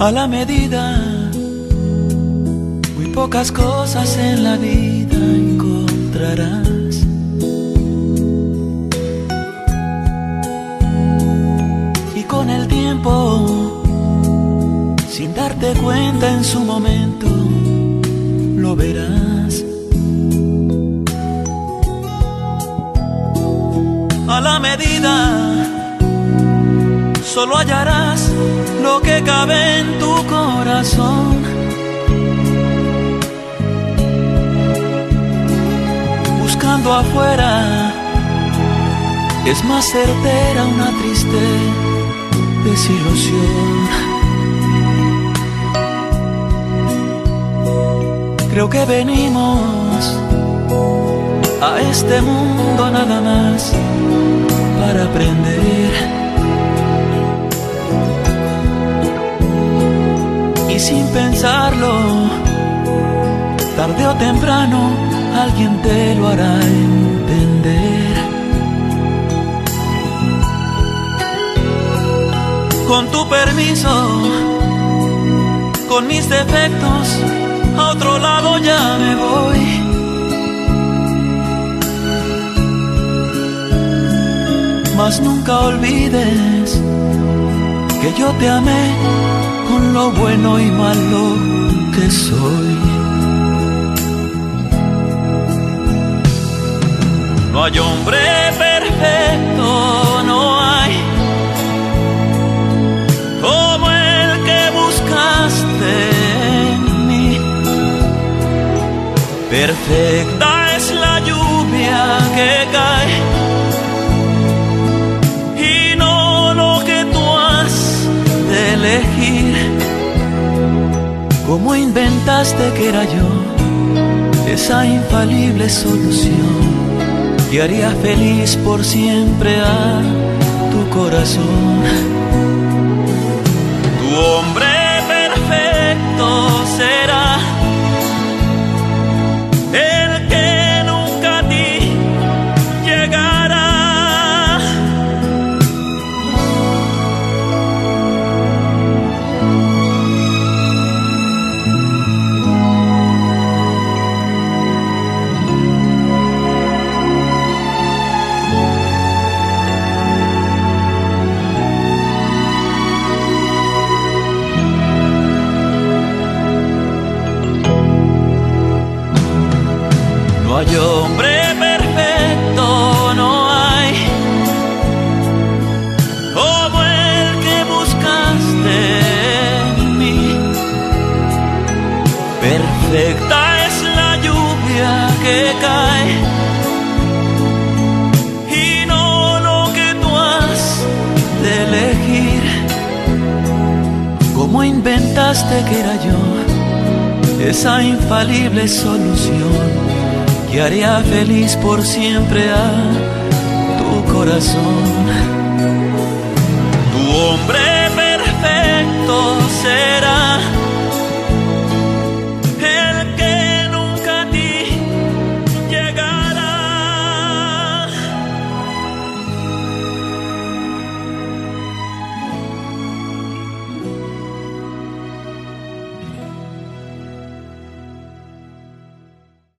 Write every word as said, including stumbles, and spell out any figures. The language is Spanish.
A la medida, muy pocas cosas en la vida encontrarás. Y con el tiempo, sin darte cuenta en su momento, lo verás. A la medida, solo hallarás lo que cabe en tu corazón. Buscando afuera, es más certera una triste desilusión. Creo que venimos a este mundo nada más para aprender. Y sin pensarlo, tarde o temprano, alguien te lo hará entender. Con tu permiso, con mis defectos, a otro lado ya me voy. Mas nunca olvides que yo te amé con lo bueno y malo que soy. No hay hombre perfecto, no hay, como el que buscaste en mí. Perfecta es la lluvia que cae y no lo que tú has de elegir. ¿Cómo inventaste que era yo esa infalible solución que haría feliz por siempre a tu corazón? Tu hombre perfecto será el que nunca a ti llegará. No hay hombre perfecto, no hay, como el que buscaste en mí. Perfecta es la lluvia que cae y no lo que tú has de elegir. ¿Cómo inventaste que era yo esa infalible solución que haría feliz por siempre a tu corazón? Tu hombre perfecto será